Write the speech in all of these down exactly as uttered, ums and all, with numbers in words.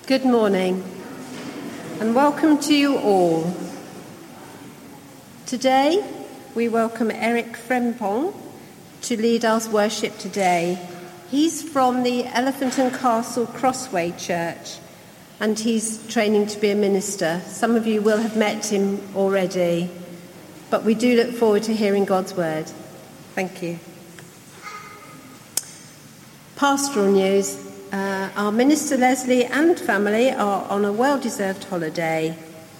Good morning and welcome to you all. Today we welcome Eric Frempong to lead us worship today. He's from the Elephant and Castle Crossway Church and he's training to be a minister. Some of you will have met him already, but we do look forward to hearing God's word. Thank you. Pastoral news. Uh, our Minister Leslie and family are on a well-deserved holiday.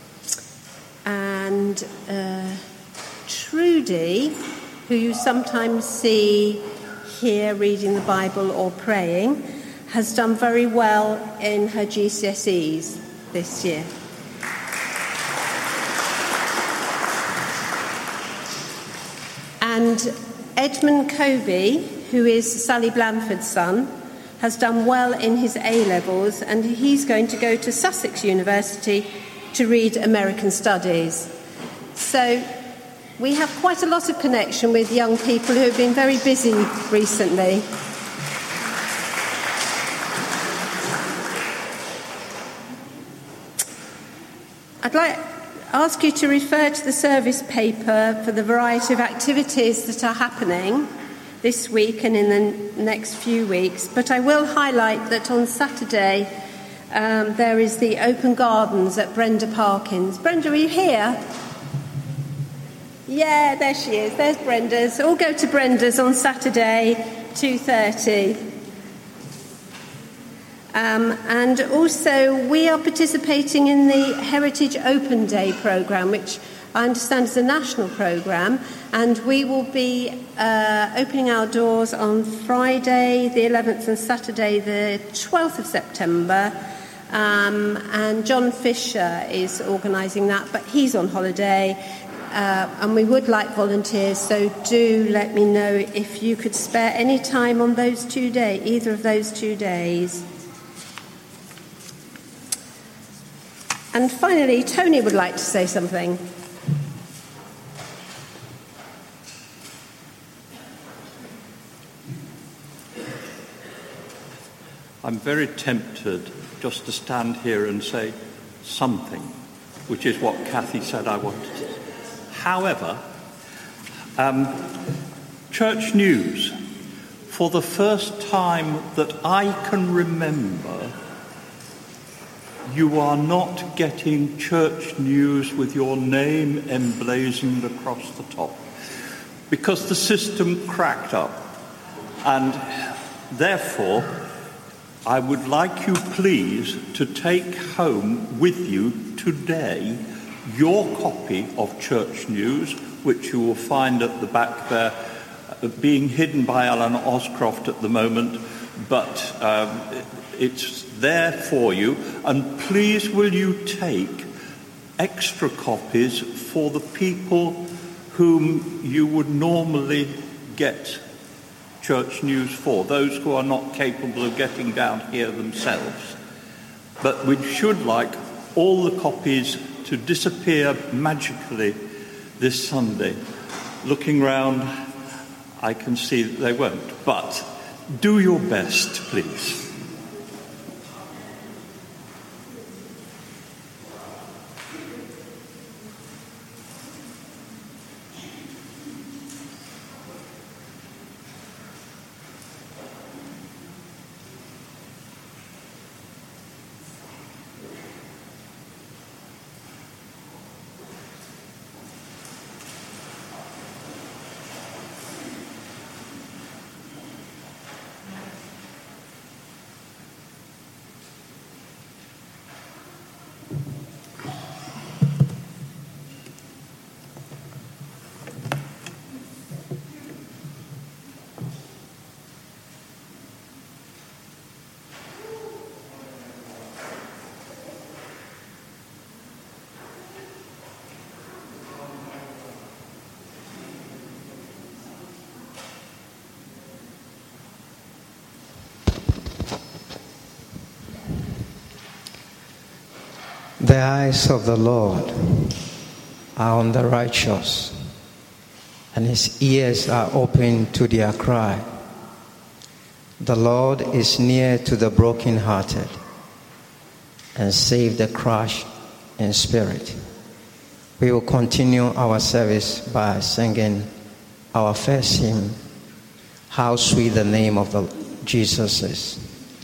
And uh, Trudy, who you sometimes see here reading the Bible or praying, has done very well in her G C S Es this year. And Edmund Covey, who is Sally Blanford's son, has done well in his A-levels and he's going to go to Sussex University to read American Studies. So we have quite a lot of connection with young people who have been very busy recently. I'd like to ask you to refer to the service paper for the variety of activities that are happening this week and in the next few weeks, but I will highlight that on Saturday um, there is the Open Gardens at Brenda Parkins. Brenda, are you here? Yeah, there she is. There's Brenda's. All go to Brenda's on Saturday, two thirty. Um, and also we are participating in the Heritage Open Day programme, which I understand is a national programme, and we will be uh, opening our doors on Friday the eleventh and Saturday the twelfth of September, um, and John Fisher is organising that, but he's on holiday, uh, and we would like volunteers, so do let me know if you could spare any time on those two days, either of those two days. And finally, Tony would like to say something. I'm very tempted just to stand here and say something, which is what Kathy said I wanted to say. However, um, church news, for the first time that I can remember, you are not getting church news with your name emblazoned across the top, because the system cracked up, and therefore I would like you please to take home with you today your copy of Church News, which you will find at the back there, uh, being hidden by Alan Oscroft at the moment, but um, it's there for you. And please will you take extra copies for the people whom you would normally get Church News for, those who are not capable of getting down here themselves. But we should like all the copies to disappear magically this Sunday. Looking round, I can see that they won't, but do your best, please. The eyes of the Lord are on the righteous, and his ears are open to their cry. The Lord is near to the brokenhearted and save the crushed in spirit. We will continue our service by singing our first hymn, How Sweet the Name of the Jesus Is.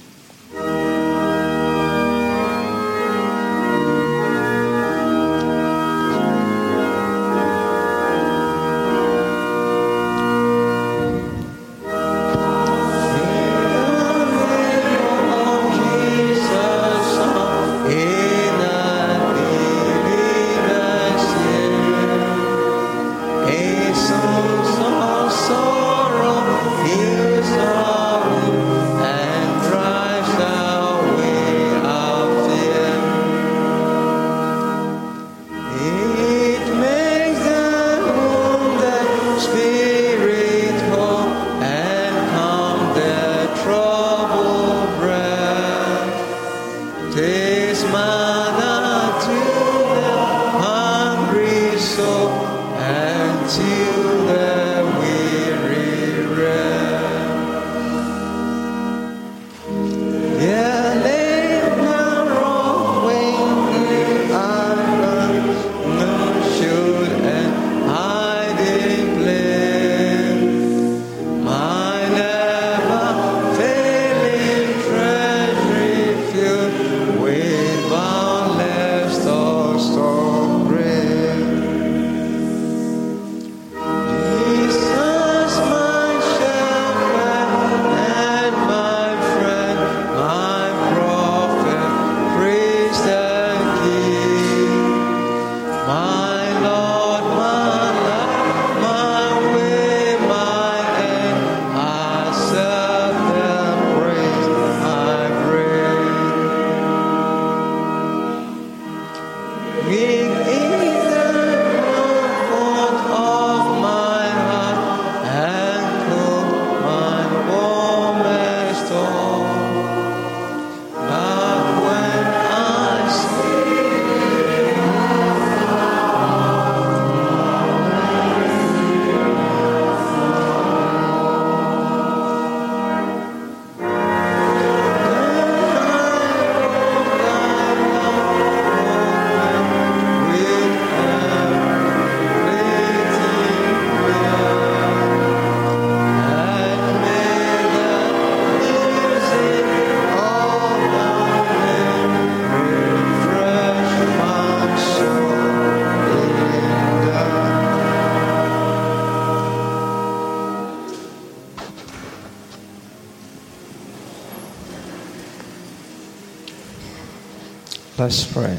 Let's pray.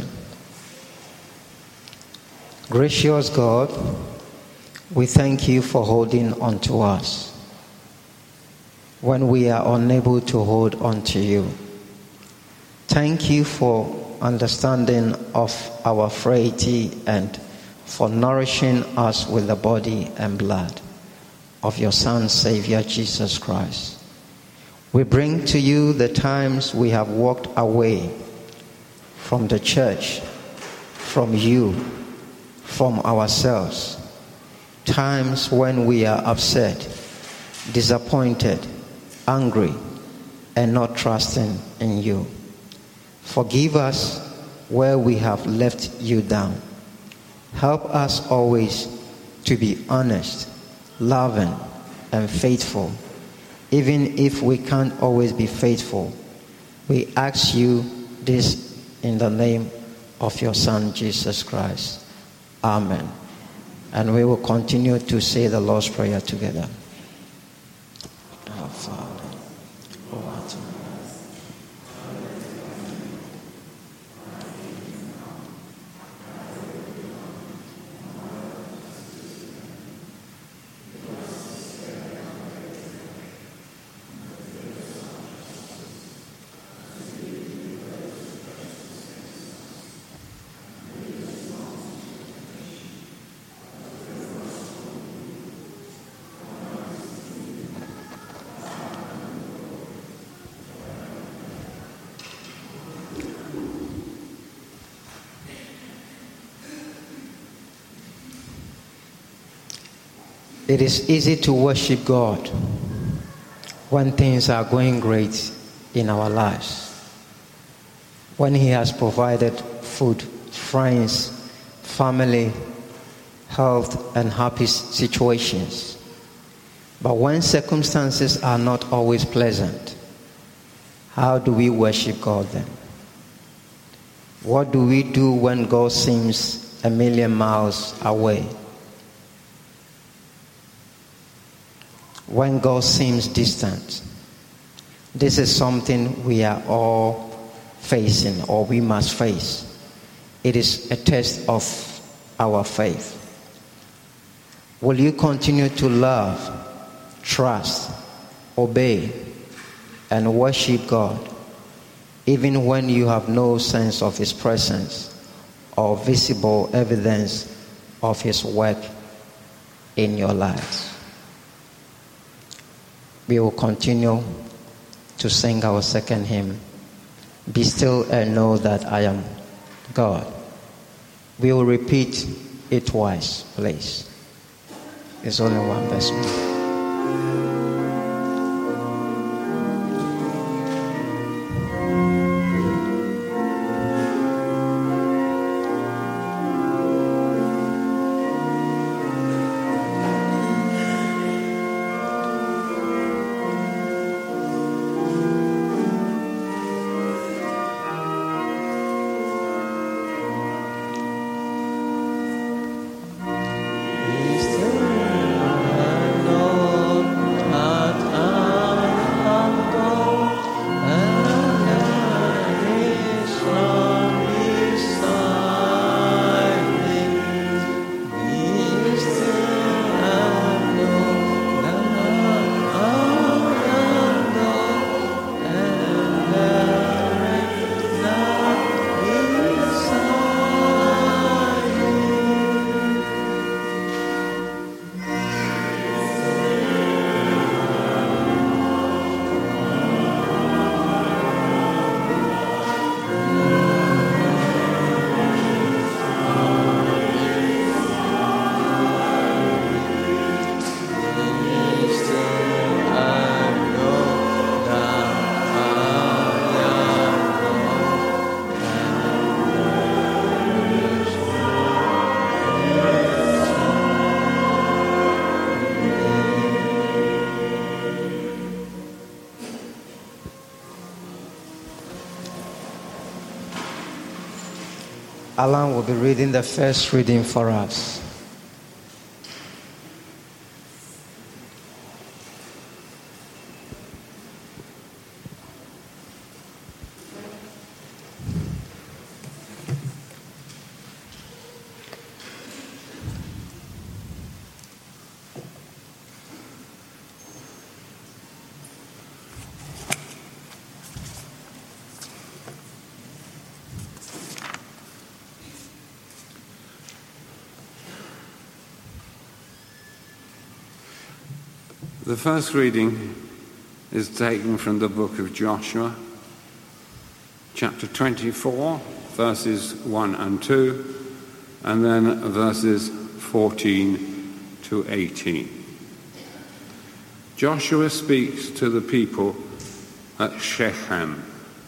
Gracious God, we thank you for holding on to us when we are unable to hold on to you. Thank you for understanding of our frailty and for nourishing us with the body and blood of your Son, Savior, Jesus Christ. We bring to you the times we have walked away from the church, from you, from ourselves. Times when we are upset, disappointed, angry, and not trusting in you. Forgive us where we have left you down. Help us always to be honest, loving, and faithful. Even if we can't always be faithful, we ask you this in the name of your Son, Jesus Christ. Amen. And we will continue to say the Lord's Prayer together. Our Father, who art in It is easy to worship God when things are going great in our lives. when he has provided food, friends, family, health, and happy situations. But when circumstances are not always pleasant, how do we worship God then? What do we do when God seems a million miles away? When God seems distant? This is something we are all facing, or we must face. It is a test of our faith. Will you continue to love, trust, obey, and worship God, even when you have no sense of His presence or visible evidence of His work in your lives? We will continue to sing our second hymn, Be Still and Know That I Am God. We will repeat it twice, please. It's only one verse. Alan will be reading the first reading for us. The first reading is taken from the book of Joshua, chapter twenty-four, verses one and two, and then verses fourteen to eighteen. Joshua speaks to the people at Shechem.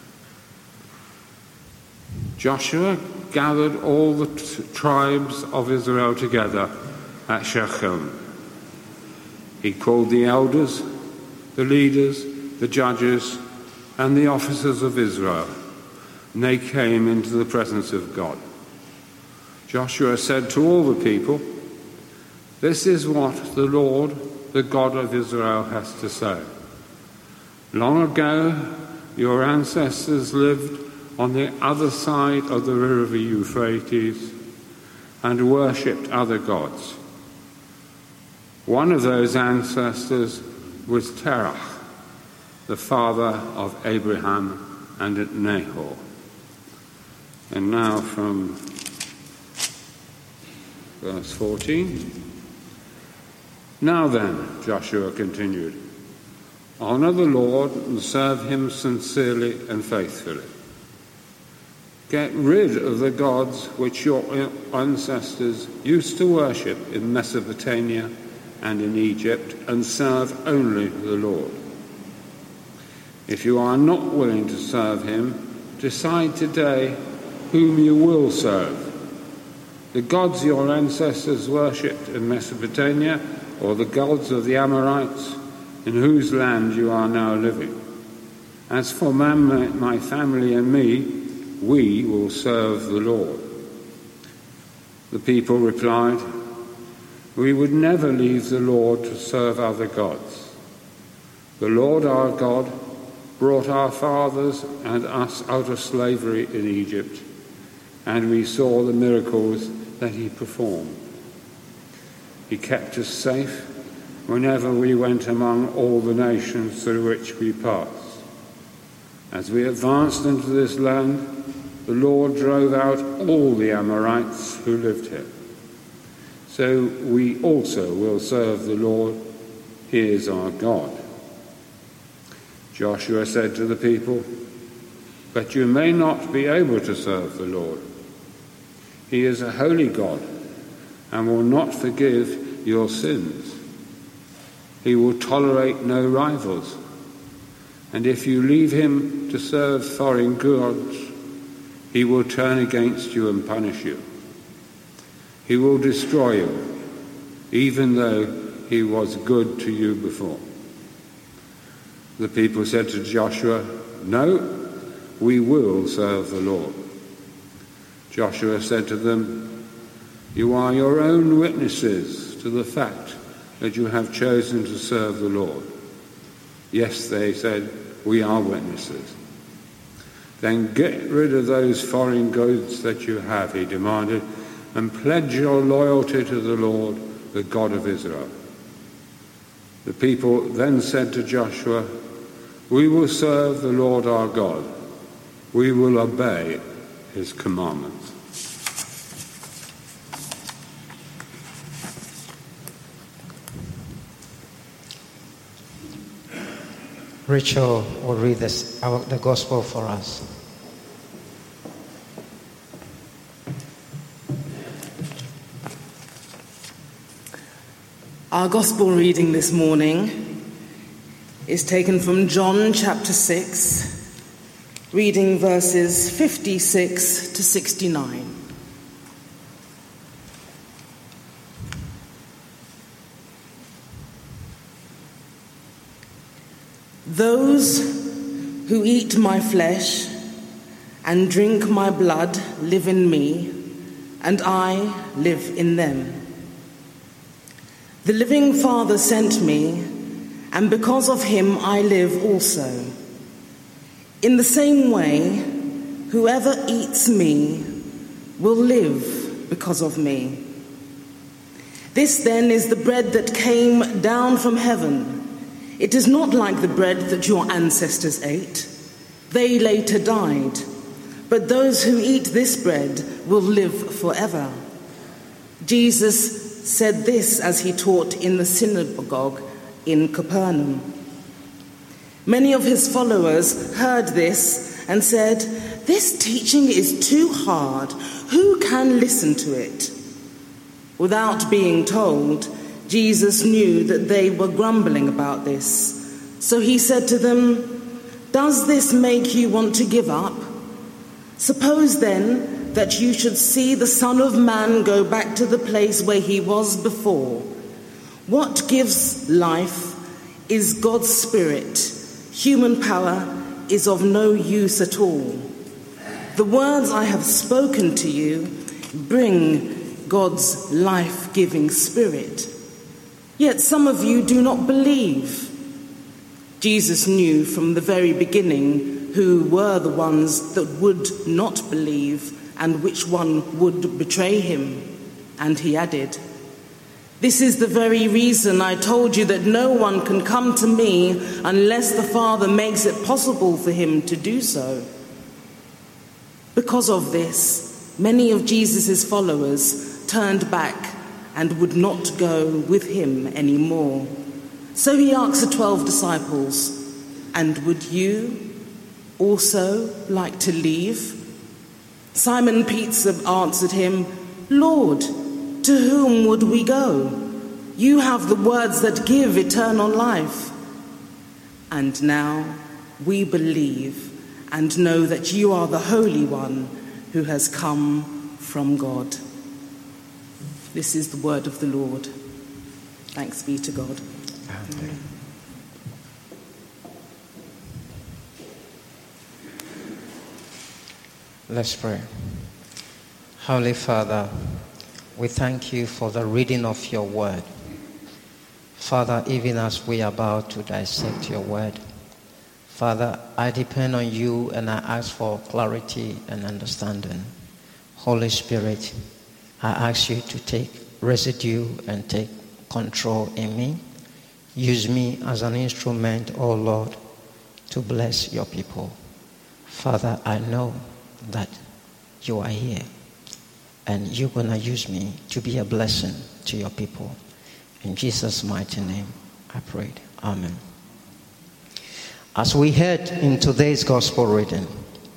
Joshua gathered all the t- tribes of Israel together at Shechem. He called the elders, the leaders, the judges, and the officers of Israel, and they came into the presence of God. Joshua said to all the people, "This is what the Lord, the God of Israel, has to say. Long ago, your ancestors lived on the other side of the river Euphrates and worshipped other gods. One of those ancestors was Terach, the father of Abraham and Nahor." And now from verse fourteen. "Now then," Joshua continued, "honor the Lord and serve him sincerely and faithfully. Get rid of the gods which your ancestors used to worship in Mesopotamia and in Egypt, and serve only the Lord. If you are not willing to serve him, decide today whom you will serve. The gods your ancestors worshipped in Mesopotamia, or the gods of the Amorites, in whose land you are now living. As for man, my family and me, we will serve the Lord." The people replied, "We would never leave the Lord to serve other gods. The Lord our God brought our fathers and us out of slavery in Egypt, and we saw the miracles that he performed. He kept us safe whenever we went among all the nations through which we passed. As we advanced into this land, the Lord drove out all the Amorites who lived here. So we also will serve the Lord. He is our God." Joshua said to the people, "But you may not be able to serve the Lord. He is a holy God and will not forgive your sins. He will tolerate no rivals. And if you leave him to serve foreign gods, he will turn against you and punish you. He will destroy you, even though he was good to you before." The people said to Joshua, "No, we will serve the Lord." Joshua said to them, "You are your own witnesses to the fact that you have chosen to serve the Lord." "Yes," they said, "we are witnesses." "Then get rid of those foreign gods that you have," he demanded, "and pledge your loyalty to the Lord, the God of Israel." The people then said to Joshua, "We will serve the Lord our God. We will obey his commandments." Rachel will read this, our, the gospel for us. Our gospel reading this morning is taken from John chapter six, reading verses fifty-six to sixty-nine. "Those who eat my flesh and drink my blood live in me, and I live in them. The living Father sent me, and because of him I live also. In the same way, whoever eats me will live because of me. This then is the bread that came down from heaven. It is not like the bread that your ancestors ate. They later died. But those who eat this bread will live forever." Jesus said this as he taught in the synagogue in Capernaum. Many of his followers heard this and said, "This teaching is too hard. Who can listen to it?" Without being told, Jesus knew that they were grumbling about this. So he said to them, "Does this make you want to give up? Suppose then that you should see the Son of Man go back to the place where he was before. What gives life is God's Spirit. Human power is of no use at all. The words I have spoken to you bring God's life-giving Spirit. Yet some of you do not believe." Jesus knew from the very beginning who were the ones that would not believe and which one would betray him. And he added, "This is the very reason I told you that no one can come to me unless the Father makes it possible for him to do so." Because of this, many of Jesus' followers turned back and would not go with him anymore. So he asked the twelve disciples, "And would you also like to leave?" Simon Peter answered him, "Lord, to whom would we go? You have the words that give eternal life." And now we believe and know that you are the Holy One who has come from God. This is the word of the Lord. Thanks be to God. Amen. Let's pray. Holy Father, we thank you for the reading of your word. Father, even as we are about to dissect your word, Father, I depend on you and I ask for clarity and understanding. Holy Spirit, I ask you to take residue and take control in me. Use me as an instrument, oh Lord, to bless your people. Father, I know that you are here and you're going to use me to be a blessing to your people. In Jesus' mighty name, I prayed. Amen. As we head in today's gospel reading,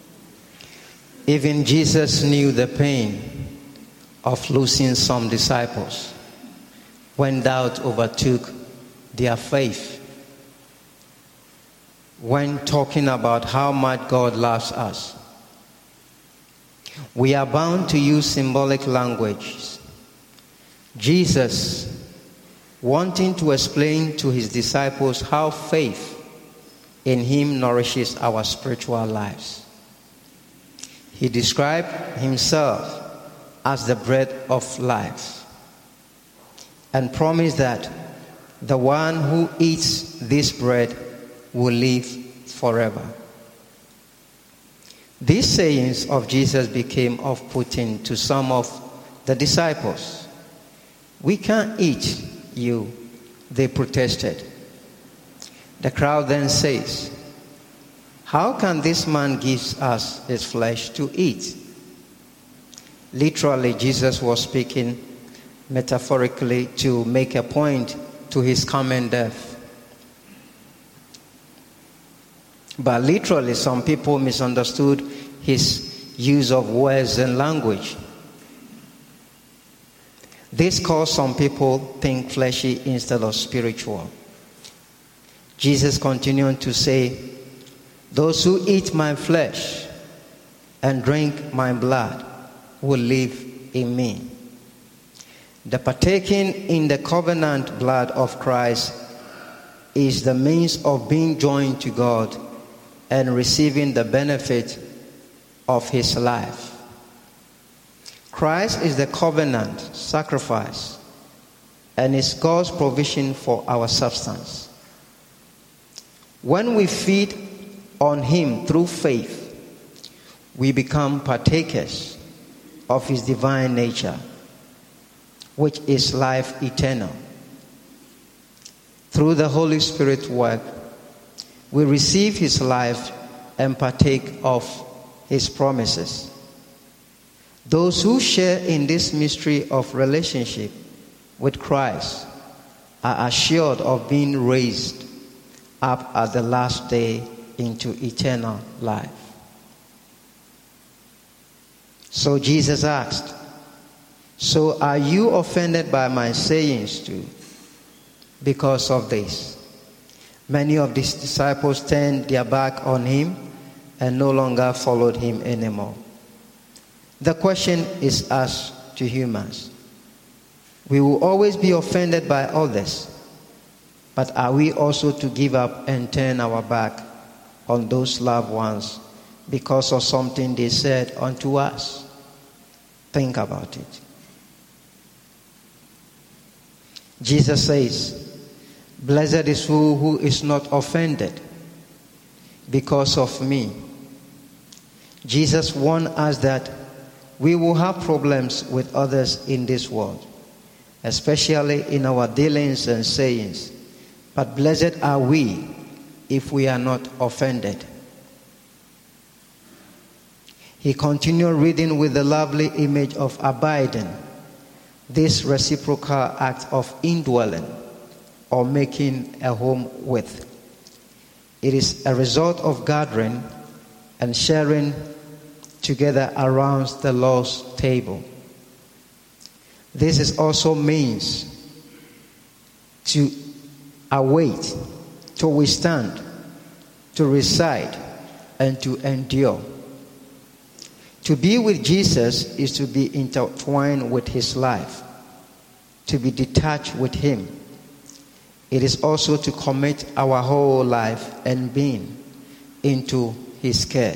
even Jesus knew the pain of losing some disciples when doubt overtook their faith. When talking about how much God loves us, we are bound to use symbolic language. Jesus, wanting to explain to his disciples how faith in him nourishes our spiritual lives, he described himself as the bread of life and promised that the one who eats this bread will live forever. These sayings of Jesus became off-putting to some of the disciples. "We can't eat you," they protested. The crowd then says, "How can this man give us his flesh to eat?" Literally, Jesus was speaking metaphorically to make a point to his coming death. But literally, some people misunderstood his use of words and language. This caused some people to think fleshy instead of spiritual. Jesus continued to say, "Those who eat my flesh and drink my blood will live in me." The partaking in the covenant blood of Christ is the means of being joined to God and receiving the benefit of his life. Christ is the covenant sacrifice and is God's provision for our substance. When we feed on him through faith, we become partakers of his divine nature, which is life eternal. Through the Holy Spirit work, we receive his life and partake of his promises. Those who share in this mystery of relationship with Christ are assured of being raised up at the last day into eternal life. So Jesus asked, "So are you offended by my sayings too? Because of this?" Many of these disciples turned their back on him and no longer followed him anymore. The question is asked to humans. We will always be offended by others, but are we also to give up and turn our back on those loved ones because of something they said unto us? Think about it. Jesus says, "Blessed is who who is not offended because of me." Jesus warned us that we will have problems with others in this world, especially in our dealings and sayings. But blessed are we if we are not offended. He continued reading with the lovely image of abiding, this reciprocal act of indwelling or making a home with. It is a result of gathering and sharing together around the Lord's table. This is also means to await, to withstand, to reside, and to endure. To be with Jesus is to be intertwined with his life, to be detached with him. It is also to commit our whole life and being into his care.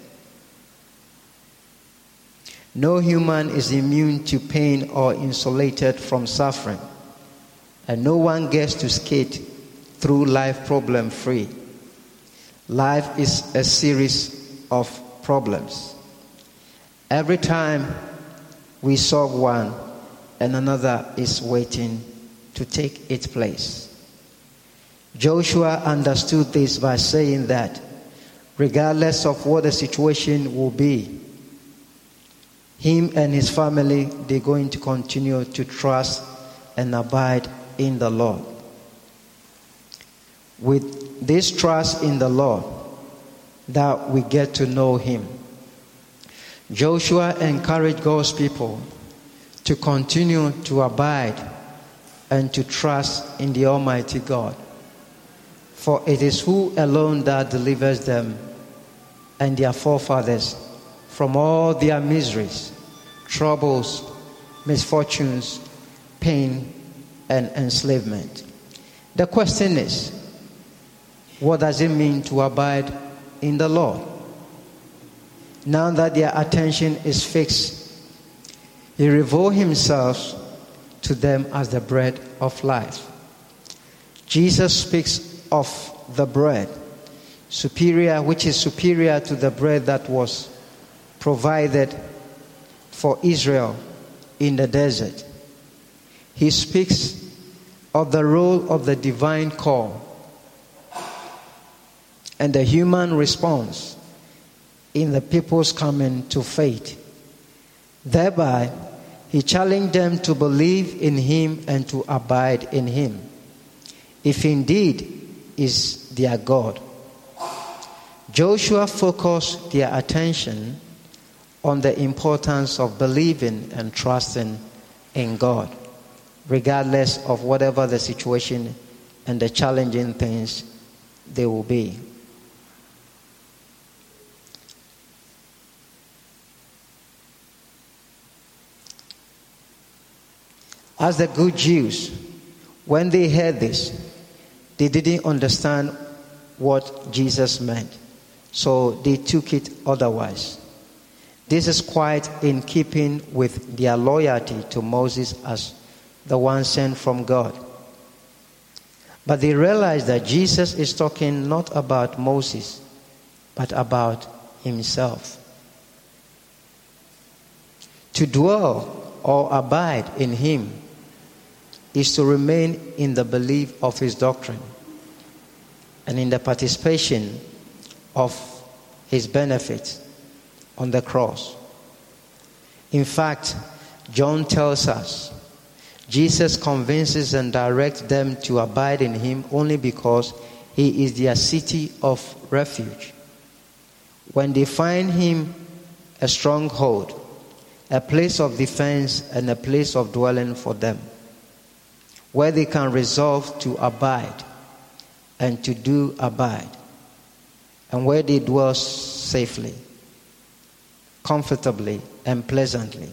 No human is immune to pain or insulated from suffering, and no one gets to skate through life problem-free. Life is a series of problems. Every time we solve one, and another is waiting to take its place. Joshua understood this by saying that regardless of what the situation will be, him and his family, they're going to continue to trust and abide in the Lord. With this trust in the Lord, that we get to know him. Joshua encouraged God's people to continue to abide and to trust in the Almighty God. For it is who alone that delivers them and their forefathers from all their miseries, troubles, misfortunes, pain, and enslavement. The question is, what does it mean to abide in the Lord? Now that their attention is fixed, he revealed himself to them as the bread of life. Jesus speaks of the bread, superior, which is superior to the bread that was provided for Israel in the desert. He speaks of the role of the divine call and the human response in the people's coming to faith. Thereby, he challenged them to believe in him and to abide in him, if indeed is their God. Joshua focused their attention on the importance of believing and trusting in God, regardless of whatever the situation and the challenging things they will be. As the good Jews, when they heard this, they didn't understand what Jesus meant, so they took it otherwise. This is quite in keeping with their loyalty to Moses as the one sent from God. But they realized that Jesus is talking not about Moses, but about himself. To dwell or abide in him is to remain in the belief of his doctrine and in the participation of his benefits on the cross. In fact, John tells us Jesus convinces and directs them to abide in him only because he is their city of refuge. When they find him a stronghold, a place of defense and a place of dwelling for them, where they can resolve to abide and to do abide, and where they dwell safely, comfortably, and pleasantly.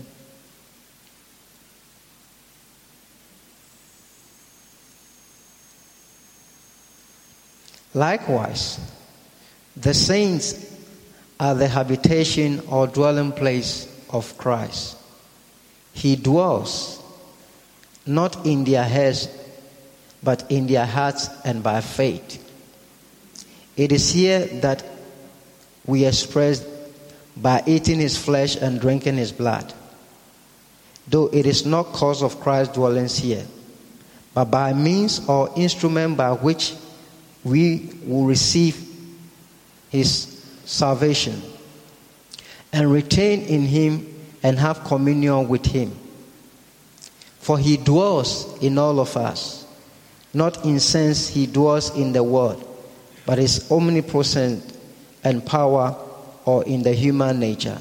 Likewise, the saints are the habitation or dwelling place of Christ. He dwells not in their heads, but in their hearts and by faith. It is here that we express by eating his flesh and drinking his blood, though it is not cause of Christ's dwellings here, but by means or instrument by which we will receive his salvation and retain in him and have communion with him. For he dwells in all of us, not in sense he dwells in the world, but is omnipresent and power or in the human nature.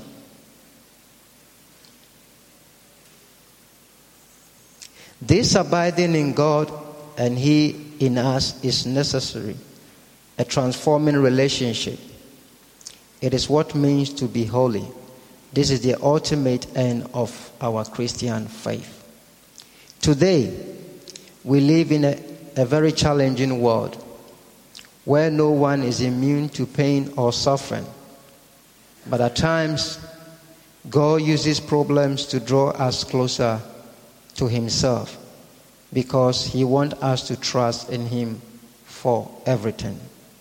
This abiding in God and he in us is necessary, a transforming relationship. It is what it means to be holy. This is the ultimate end of our Christian faith. Today, we live in a, a very challenging world where no one is immune to pain or suffering. But at times, God uses problems to draw us closer to Himself because He wants us to trust in Him for everything.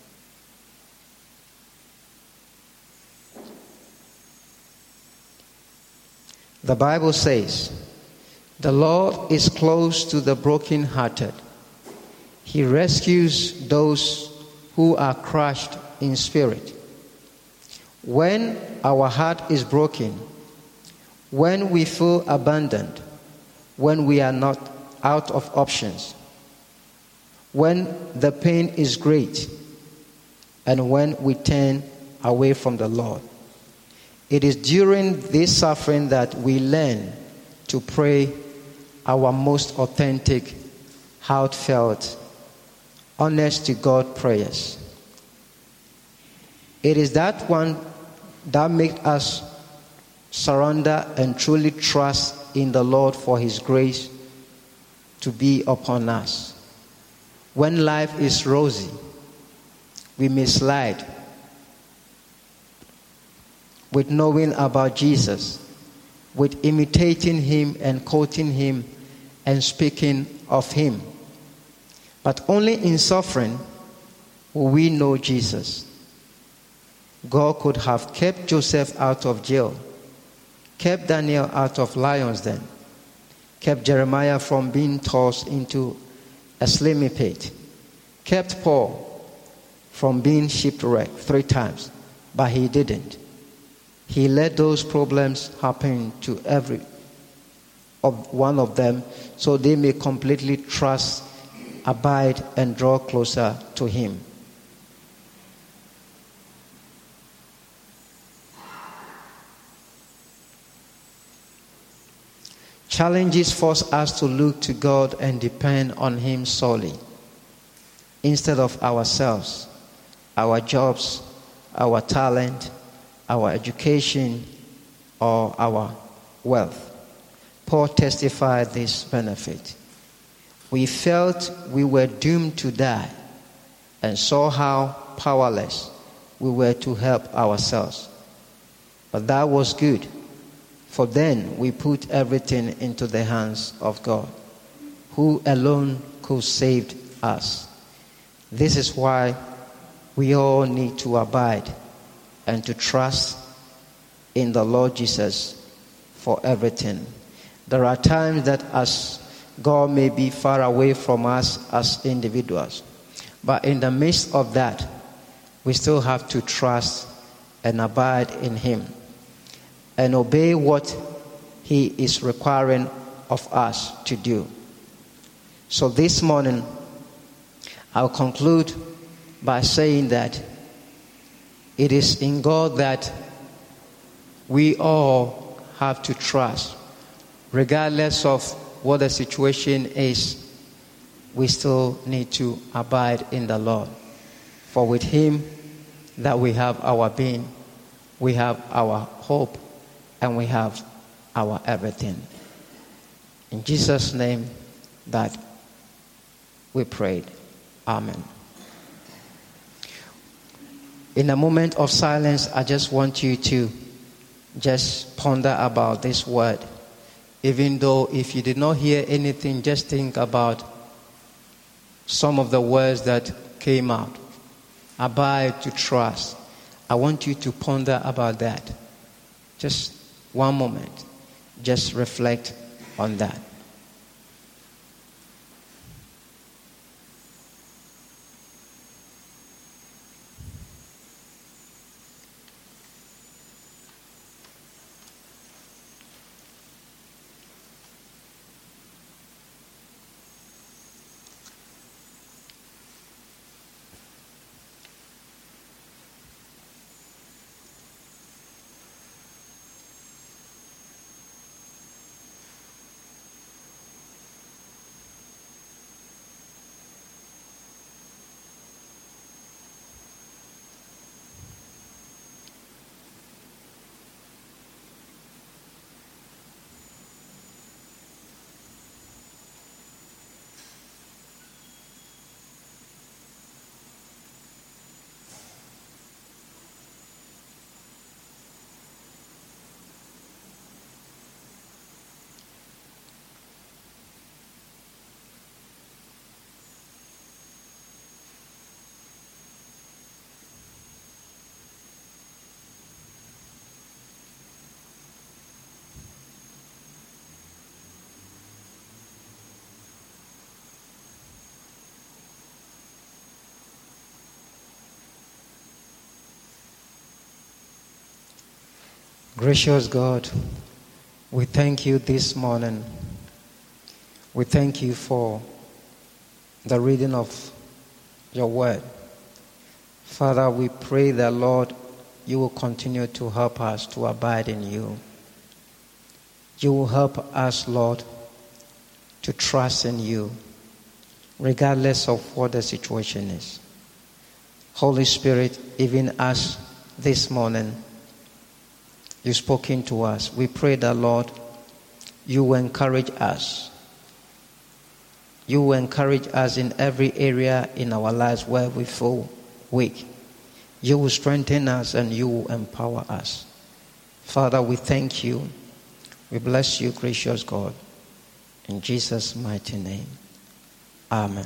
The Bible says, "The Lord is close to the brokenhearted. He rescues those who are crushed in spirit." When our heart is broken, when we feel abandoned, when we are not out of options, when the pain is great, and when we turn away from the Lord, it is during this suffering that we learn to pray our most authentic, heartfelt, honest to God prayers. It is that one that makes us surrender and truly trust in the Lord for His grace to be upon us. When life is rosy, we may slide with knowing about Jesus, with imitating Him and quoting Him and speaking of Him. But only in suffering will we know Jesus. God could have kept Joseph out of jail, kept Daniel out of lions' den, kept Jeremiah from being tossed into a slimy pit, kept Paul from being shipwrecked three times, but He didn't. He let those problems happen to every of one of them so they may completely trust, abide, and draw closer to Him. Challenges force us to look to God and depend on Him solely, instead of ourselves, our jobs, our talent, our education, or our wealth. Paul testified this benefit. We felt we were doomed to die and saw how powerless we were to help ourselves. But that was good, for then we put everything into the hands of God, who alone could save us. This is why we all need to abide and to trust in the Lord Jesus for everything. There are times that as God may be far away from us as individuals, but in the midst of that, we still have to trust and abide in Him and obey what He is requiring of us to do. So this morning, I'll conclude by saying that it is in God that we all have to trust. Regardless of what the situation is, we still need to abide in the Lord. For with Him that we have our being, we have our hope, and we have our everything. In Jesus' name that we prayed. Amen. In a moment of silence, I just want you to just ponder about this word. Even though if you did not hear anything, just think about some of the words that came out. Abide, to trust. I want you to ponder about that. Just one moment. Just reflect on that. Gracious God, we thank you this morning. We thank you for the reading of your word. Father, we pray that, Lord, you will continue to help us to abide in you. You will help us, Lord, to trust in you, regardless of what the situation is. Holy Spirit, even as this morning you've spoken to us, we pray that, Lord, you will encourage us. You will encourage us in every area in our lives where we feel weak. You will strengthen us and you will empower us. Father, we thank you. We bless you, gracious God. In Jesus' mighty name. Amen.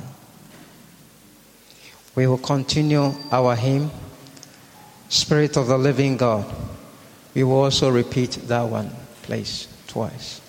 We will continue our hymn, Spirit of the Living God. We will also repeat that one, please, twice.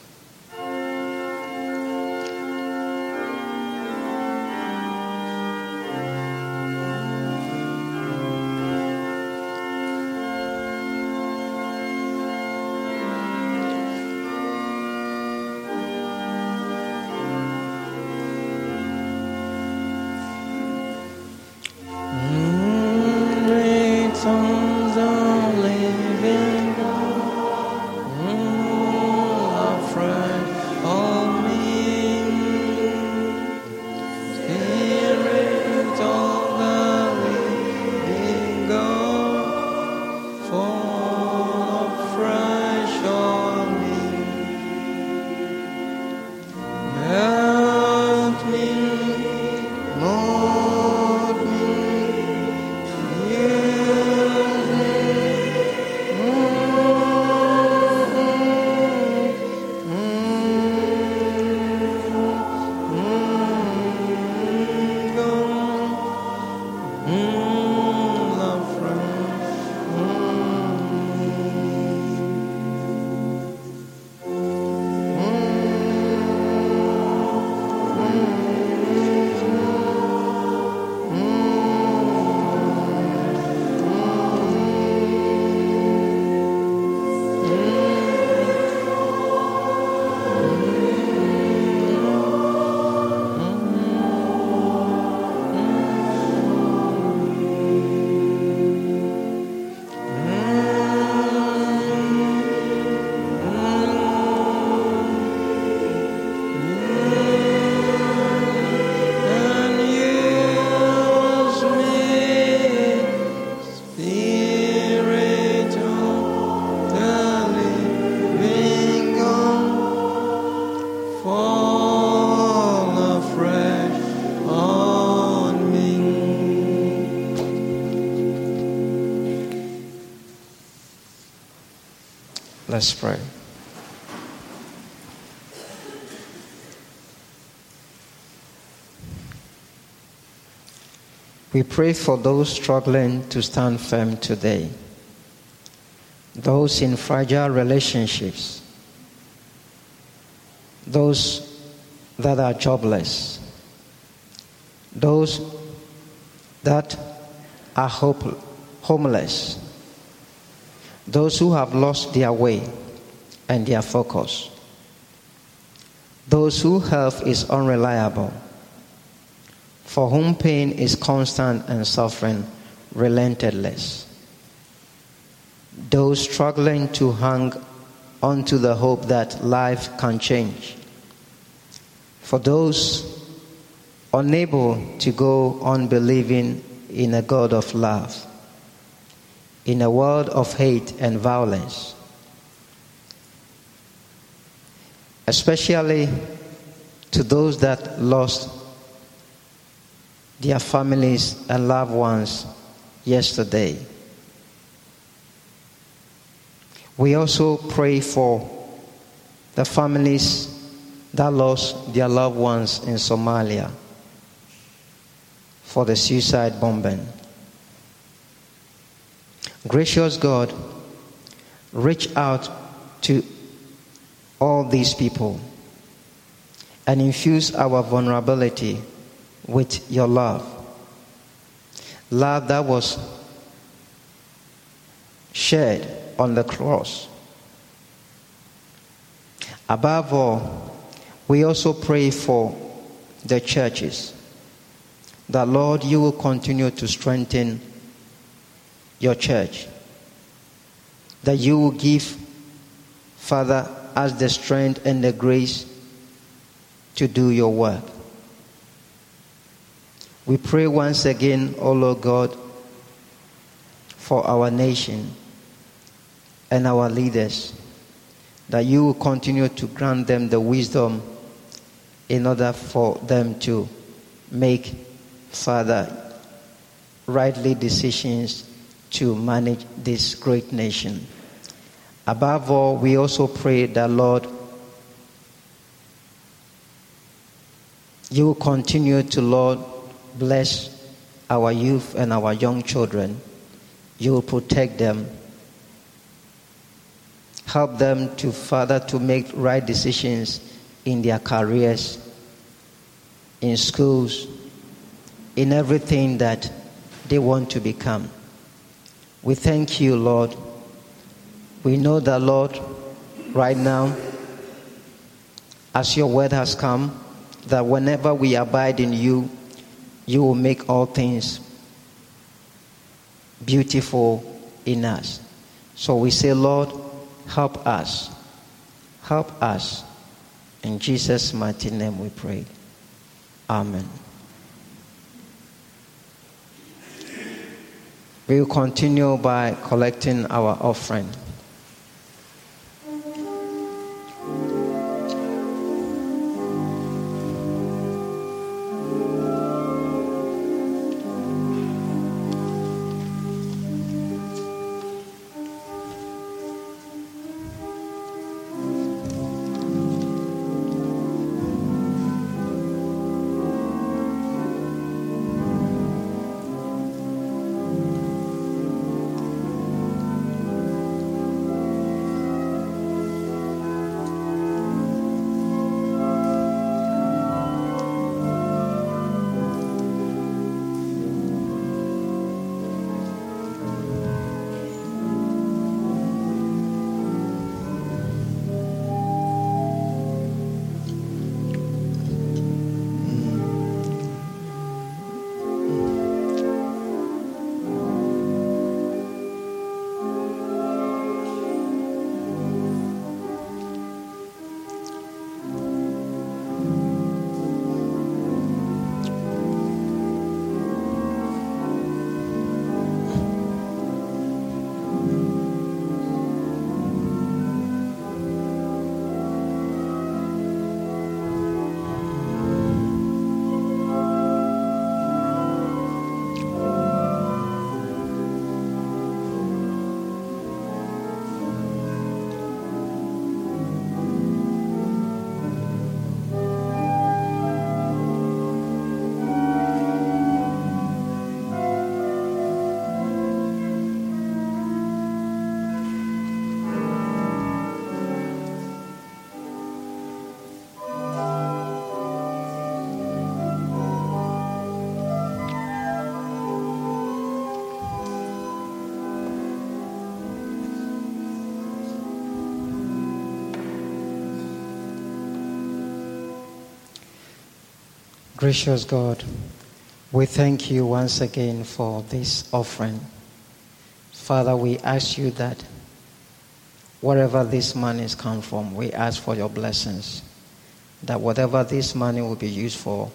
Let's pray. We pray for those struggling to stand firm today, those in fragile relationships, those that are jobless, those that are hope, homeless, those who have lost their way and their focus, those whose health is unreliable, for whom pain is constant and suffering relentless, those struggling to hang on to the hope that life can change, for those unable to go on believing in a God of love, in a world of hate and violence, especially to those that lost their families and loved ones yesterday. We also pray for the families that lost their loved ones in Somalia for the suicide bombing. Gracious God, reach out to all these people and infuse our vulnerability with your love. Love that was shared on the cross Above all, we also pray for the churches, that Lord, you will continue to strengthen your church, that you will give, Father, us the strength and the grace to do your work. We pray once again, O Lord God, for our nation and our leaders, that you will continue to grant them the wisdom in order for them to make, Father, rightly decisions to manage this great nation. Above all, we also pray that, Lord, you will continue to, Lord, bless our youth and our young children. You will protect them. Help them to, Father, to make right decisions in their careers, in schools, in everything that they want to become. We thank you, Lord. We know that, Lord, right now, as your word has come, that whenever we abide in you, you will make all things beautiful in us. So we say, Lord, help us. Help us. In Jesus' mighty name we pray. Amen. We will continue by collecting our offering. Gracious God, we thank you once again for this offering. Father, we ask you that wherever this money has come from, we ask for your blessings, that whatever this money will be used for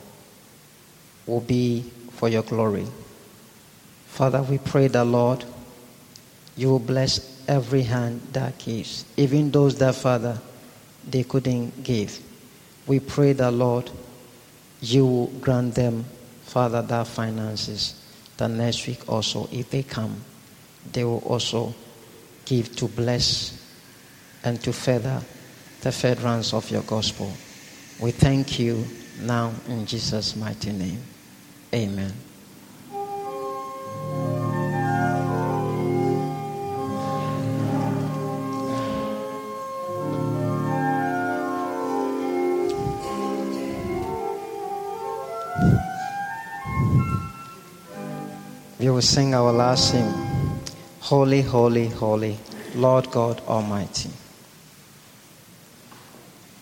will be for your glory. Father, we pray that, Lord, you will bless every hand that gives, even those that, Father, they couldn't give. We pray that, Lord, you will grant them, Father, that finances, that next week also, if they come, they will also give to bless and to further the furtherance of your gospel. We thank you now in Jesus' mighty name. Amen. We will sing our last hymn, Holy, Holy, Holy, Lord God Almighty.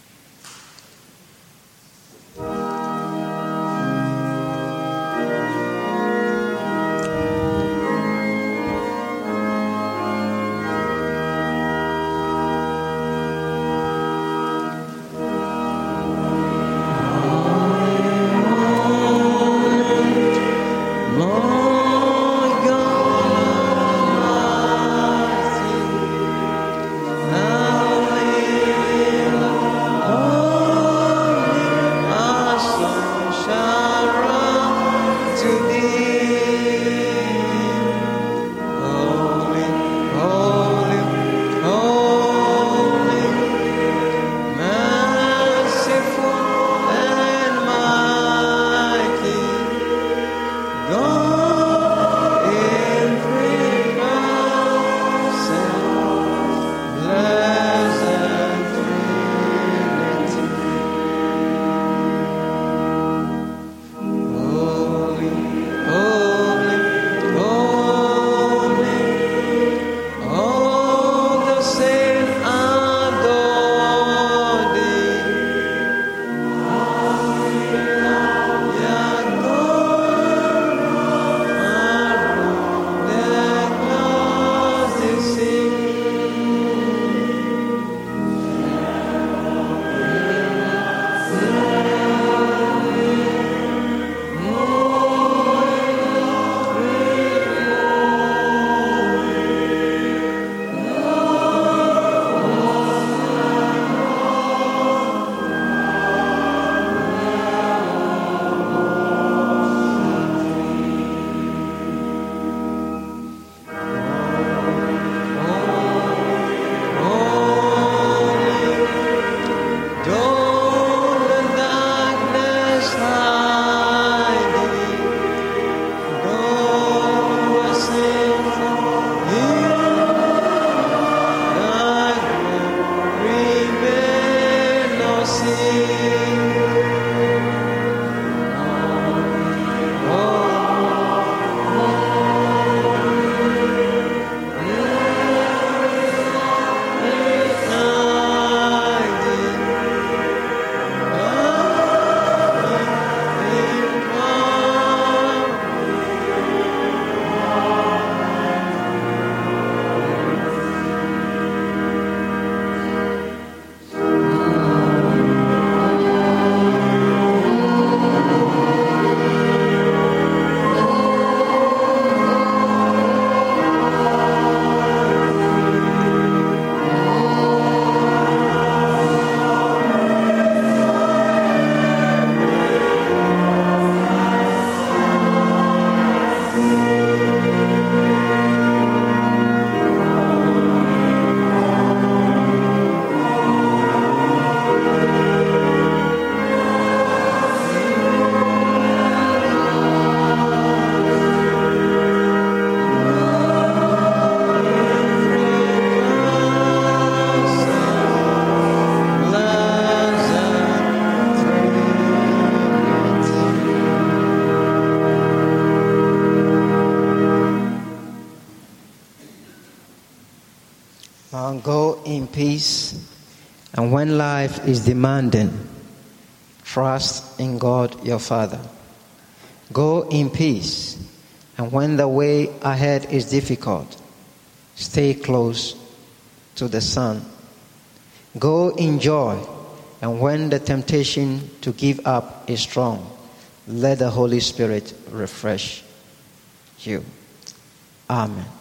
Go in peace, and when life is demanding, trust in God your Father. Go in peace, and when the way ahead is difficult, stay close to the Son. Go in joy, and when the temptation to give up is strong, let the Holy Spirit refresh you. Amen.